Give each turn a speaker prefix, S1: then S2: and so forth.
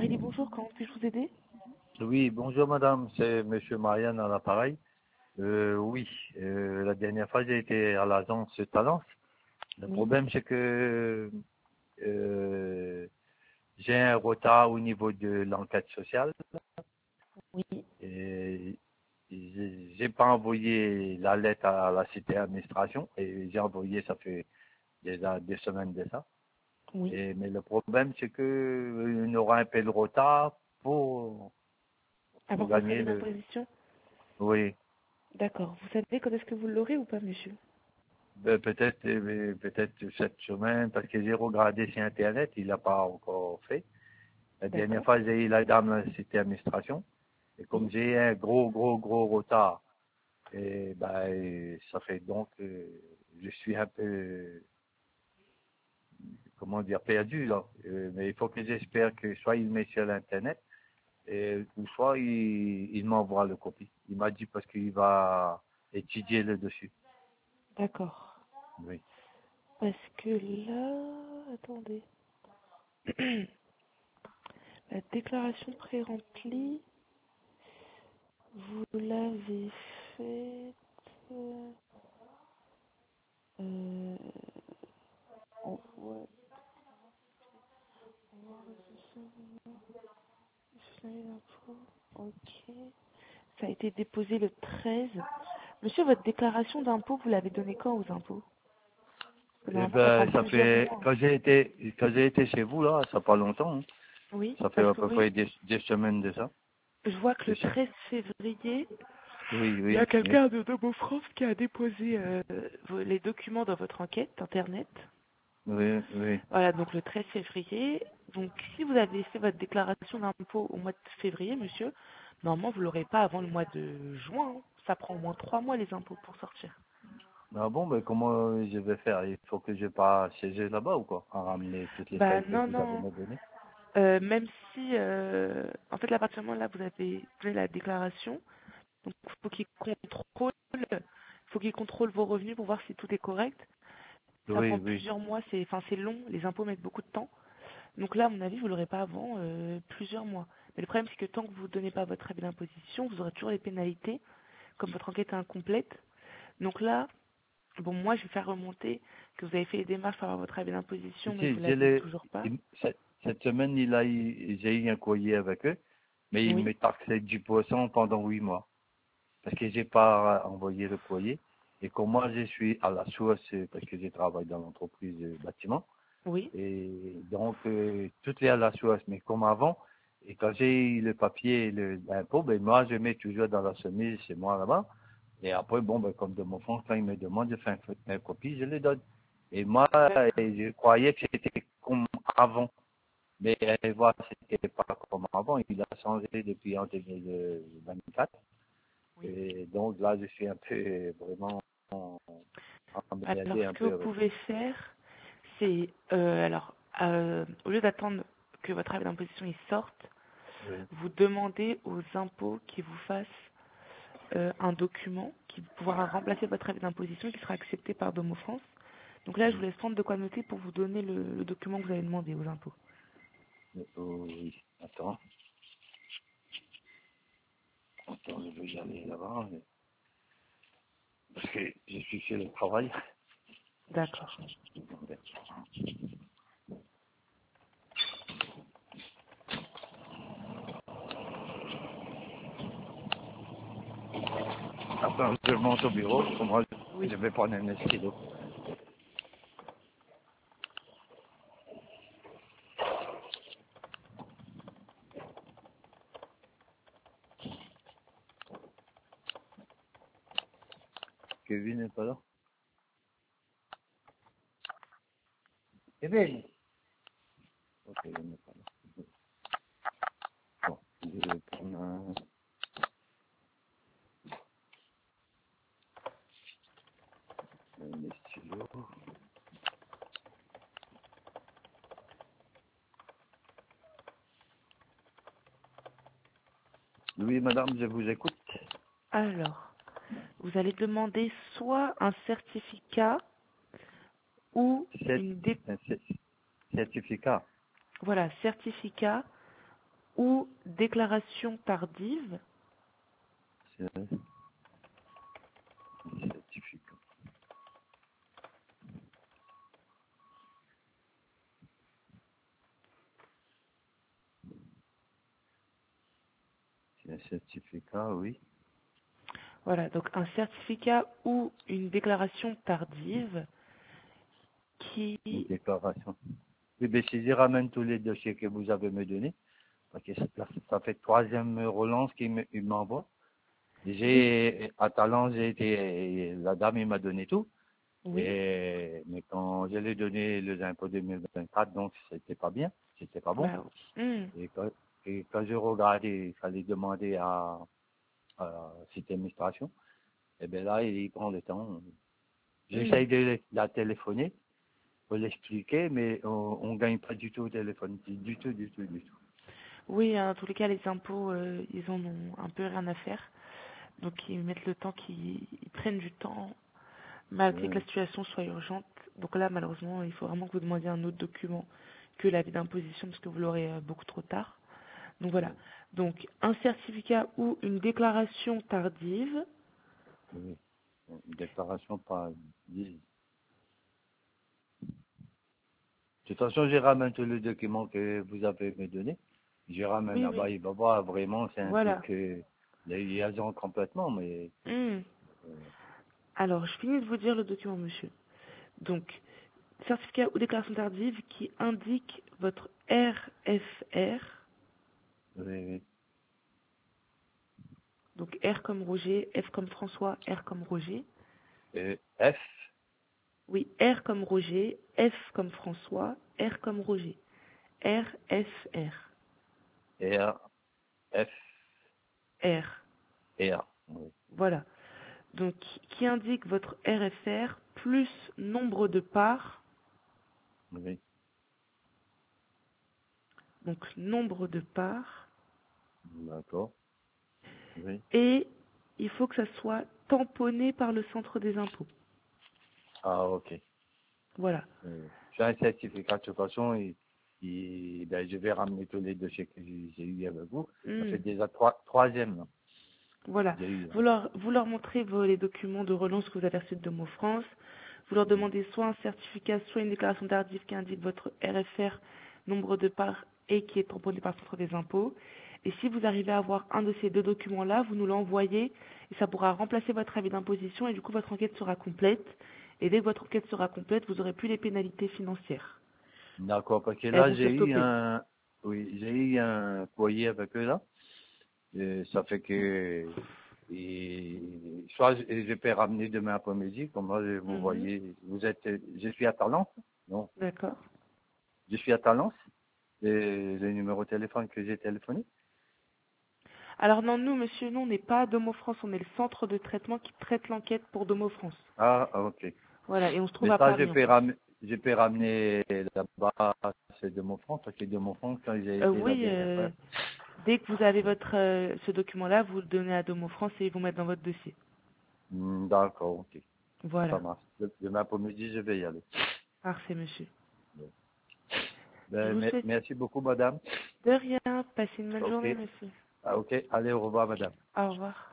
S1: Crédit, bonjour, comment puis-je vous aider?
S2: Oui, bonjour madame, c'est monsieur Marianne à l'appareil. Oui, la dernière fois j'ai été à l'agence Talence. Le
S1: Oui,
S2: problème c'est que euh, j'ai un retard au niveau de l'enquête sociale
S1: oui,
S2: et j'ai pas envoyé la lettre à la cité administration et j'ai envoyé ça fait déjà 2 semaines de ça.
S1: oui.
S2: Mais le problème c'est que on aura un peu de retard pour
S1: Avoir votre
S2: gagner
S1: avis
S2: le.
S1: d'imposition?
S2: Oui.
S1: D'accord. Vous savez quand est-ce que vous l'aurez ou pas, monsieur?
S2: Peut-être cette semaine, parce que j'ai regardé sur Internet, il n'a pas encore fait. La dernière
S1: D'accord.
S2: fois, j'ai eu la dame à la cité administration. Et comme
S1: Oui.
S2: j'ai un gros retard, et ça fait donc, je suis un peu, comment dire, perdu là. Mais il faut que j'espère que soit il met sur l'Internet, ou soit il m'envoie le copie. Il m'a dit parce qu'il va étudier le dessus.
S1: D'accord.
S2: Oui.
S1: Parce que là... Attendez. La déclaration pré-remplie, vous l'avez faite... Euh... en- ouais. Ok. Ça a été déposé le 13. Monsieur, votre déclaration d'impôt, vous l'avez donnée quand aux impôts? Parce que
S2: Eh
S1: normalement, ça prend
S2: ben, ça
S1: plusieurs
S2: fait,
S1: mois.
S2: quand j'ai été chez vous, là, ça fait pas longtemps, hein.
S1: Oui,
S2: Ça fait
S1: parce
S2: à
S1: que
S2: peu
S1: oui,
S2: près des semaines de ça.
S1: je vois que
S2: C'est
S1: le
S2: ça.
S1: 13 février,
S2: Oui,
S1: il y a
S2: oui, oui.
S1: quelqu'un de Domo France qui a déposé les documents dans votre enquête Internet.
S2: Oui, oui.
S1: Voilà, donc le 13 février. Donc, si vous avez fait votre déclaration d'impôt au mois de février, monsieur, normalement, vous l'aurez pas avant le mois de juin, hein. Ça prend au moins 3 mois les impôts pour sortir.
S2: Ah bon, ben comment je vais faire? Il faut que je pas siéger là-bas ou quoi? À ramener toutes les
S1: Bah
S2: feuilles que
S1: non,
S2: vous avez
S1: non.
S2: me données.
S1: Même si, en fait, à partir du moment là, vous avez fait la déclaration, donc faut qu'il contrôle vos revenus pour voir si tout est correct. Ça
S2: Oui,
S1: prend
S2: oui.
S1: plusieurs mois, c'est long, les impôts mettent beaucoup de temps. Donc là, à mon avis, vous l'aurez pas avant plusieurs mois. Mais le problème, c'est que tant que vous ne donnez pas votre avis d'imposition, vous aurez toujours les pénalités, comme votre enquête est incomplète. Donc là, bon, moi, je vais faire remonter que vous avez fait les démarches pour avoir votre avis d'imposition, mais
S2: Ici,
S1: vous l'avez toujours pas.
S2: cette semaine, j'ai eu un courrier avec eux, mais ils
S1: Oui,
S2: me taxaient 10% pendant 8 mois. Parce que j'ai pas envoyé le courrier. Et comme moi, je suis à la source, parce que je travaille dans l'entreprise bâtiment.
S1: oui,
S2: Et donc, tout est à la source. Mais comme avant, et quand j'ai eu le papier, l'impôt, ben moi, je mets toujours dans la chemise chez moi là-bas. Et après, bon, ben, comme de mon fond, quand il me demande de faire une copie, je le donne. Et moi,
S1: d'accord.
S2: je croyais que c'était comme avant. Mais voilà, c'était pas comme avant. Il a changé depuis en 2024.
S1: Oui.
S2: Et donc là, je suis un peu vraiment
S1: Alors,
S2: emmerdé
S1: ce
S2: un
S1: que vous
S2: peu avec ça.
S1: pouvez faire, c'est, au lieu d'attendre que votre avis d'imposition il sorte,
S2: Oui.
S1: vous demandez aux impôts qu'ils vous fassent un document qui pourra remplacer votre avis d'imposition qui sera accepté par Domo France. Donc là, je vous laisse prendre de quoi noter pour vous donner le document que vous avez demandé aux impôts.
S2: Oui. Attends, je vais y aller là-bas. Parce que je suis chez le travail.
S1: D'accord.
S2: Attends, je monte au bureau. Moi,
S1: Oui.
S2: je vais prendre un stylo. Kevin n'est pas là. Kevin. Ok, il n'est pas là. Bon, je vais prendre un stylo. Oui, madame, je vous écoute.
S1: Alors, vous allez demander soit un certificat ou
S2: C'est
S1: une
S2: un certificat.
S1: voilà, certificat ou déclaration tardive.
S2: C'est certificat. C'est un certificat, oui.
S1: Voilà, donc un certificat ou une déclaration tardive qui...
S2: Une déclaration. Oui, ben, je ramène tous les dossiers que vous avez me donnés. Parce que ça fait troisième relance il m'envoie.
S1: Oui,
S2: À Talent, la dame, il m'a donné tout.
S1: oui,
S2: Mais quand je lui ai donné les impôts 2024, donc c'était pas bien, c'était pas bon.
S1: bah, hmm,
S2: Et quand je regardais, il fallait demander à cette administration. Et bien là, il prend le temps.
S1: hmm.
S2: J'essaye de la téléphoner pour l'expliquer, mais on gagne pas du tout au téléphone, du tout, du tout, du tout.
S1: Oui, dans tous les cas, les impôts, ils en ont un peu rien à faire. Donc, ils mettent le temps, ils prennent du temps, malgré que la situation soit urgente. Donc là, malheureusement, il faut vraiment que vous demandiez un autre document que l'avis d'imposition, parce que vous l'aurez beaucoup trop tard. Donc voilà. Donc, un certificat ou une déclaration tardive.
S2: Oui. Une déclaration par 10. De toute façon, je ramène tous les documents que vous avez me donné. Je ramène
S1: Oui, oui.
S2: là-bas, il va voir vraiment, c'est un truc
S1: Voilà.
S2: liaison complètement, mais
S1: Hmm. Alors, je finis de vous dire le document, monsieur. Donc, certificat ou déclaration tardive qui indique votre RFR.
S2: oui,
S1: Donc, R comme Roger, F comme François, R comme Roger.
S2: F,
S1: Oui, R comme Roger, F comme François, R comme Roger. RFR.
S2: R, F,
S1: R.
S2: R. Oui,
S1: Voilà. Donc, qui indique votre RFR plus nombre de parts.
S2: oui,
S1: Donc, nombre de parts.
S2: d'accord, oui.
S1: Et il faut que ça soit tamponné par le centre des impôts.
S2: Ah, ok.
S1: Voilà.
S2: J'ai un certificat, de toute façon, ben, je vais ramener tous les dossiers que j'ai eu avec vous. Ça
S1: Hmm.
S2: fait déjà troisième, là.
S1: Voilà.
S2: J'ai eu,
S1: Vous leur montrez les documents de relance que vous avez reçus de Domo France. Vous leur
S2: oui.
S1: demandez soit un certificat, soit une déclaration tardive qui indique votre RFR, nombre de parts et qui est tamponné par le centre des impôts. Et si vous arrivez à avoir un de ces deux documents-là, vous nous l'envoyez et ça pourra remplacer votre avis d'imposition et du coup votre enquête sera complète. Et dès que votre enquête sera complète, vous n'aurez plus les pénalités financières.
S2: D'accord, parce que
S1: Elles
S2: là,
S1: vont se stopper.
S2: j'ai eu un courrier avec eux, là. Ça fait que, soit je peux ramener demain après-midi, comme moi, vous
S1: Mhm.
S2: voyez, je suis à Talence, non,
S1: D'accord.
S2: je suis à Talence, le numéro de téléphone que j'ai téléphoné.
S1: Alors non, nous, monsieur, nous, on n'est pas à Domo France, on est le centre de traitement qui traite l'enquête pour Domo France.
S2: Ah, ok.
S1: Voilà, et on se trouve
S2: Mais
S1: à
S2: ça,
S1: Paris en fait.
S2: je peux ramener là-bas, c'est de mon France, parce que de mon France, quand j'ai été la
S1: Oui,
S2: dernière fois.
S1: dès que vous avez votre ce document-là, vous le donnez à Domo France et ils vont mettre dans votre dossier.
S2: D'accord, ok. Ça
S1: Voilà,
S2: marche. Demain après-midi, je vais y aller.
S1: parfait, monsieur. Je
S2: Ben,
S1: vous souhaite
S2: merci beaucoup, madame.
S1: de rien, passez une bonne
S2: Ok.
S1: journée, monsieur.
S2: Ah, ok. Allez, au revoir, madame.
S1: Au revoir.